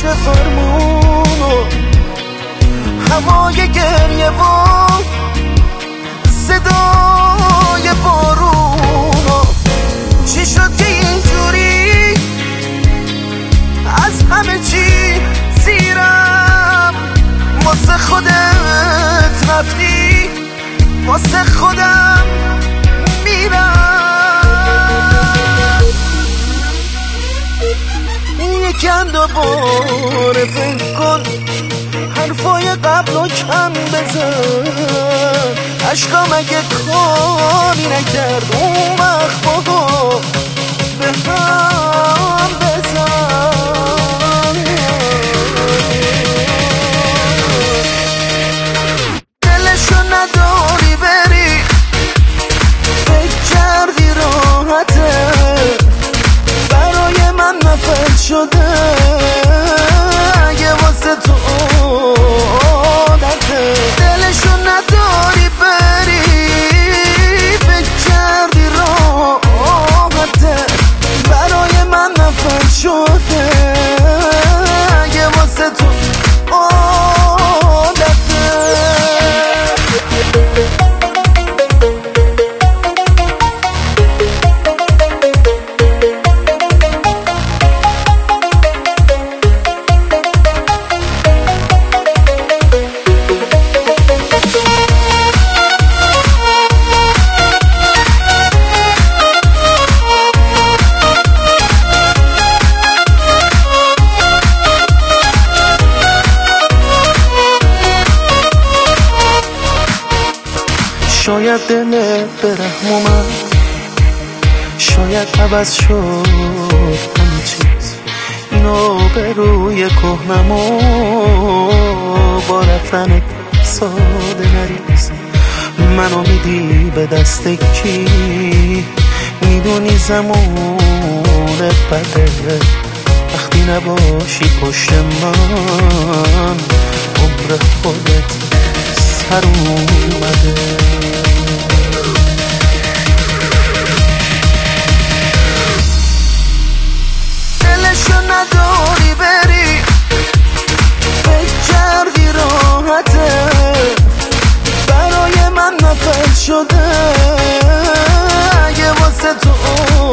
پشت فرمونو، هوای گریه و صدای بارونو. چی شد که اینجوری از همه چی زیرم؟ واسه خودت رفتی، واسه خودم میرم. یکم دوباره فکر کن، حرفای قبلو کم بزن. عشقم اگه کاری نکرد اون وقت بگو به هم بزن. دلشو نداری بری، فکر کردی راحته، برای من نفت شده اگه واسه تو عادته. دلشو نداری بری، فکر کردی راحته، برای من نفت شده اگه واسه تو عادته. شاید دلت به رحم اومد، شاید عوض شد همه چیز. اینو به روی کهنمو با رفتنت ساده نریز. منو میدی به دست کی؟ میدونی زمانت بده وقتی نباشی پشت من. عمر خودت سر اومده. دلشو نداری بری، فکر کردی راحته، برای من نفت شده اگه واسه تو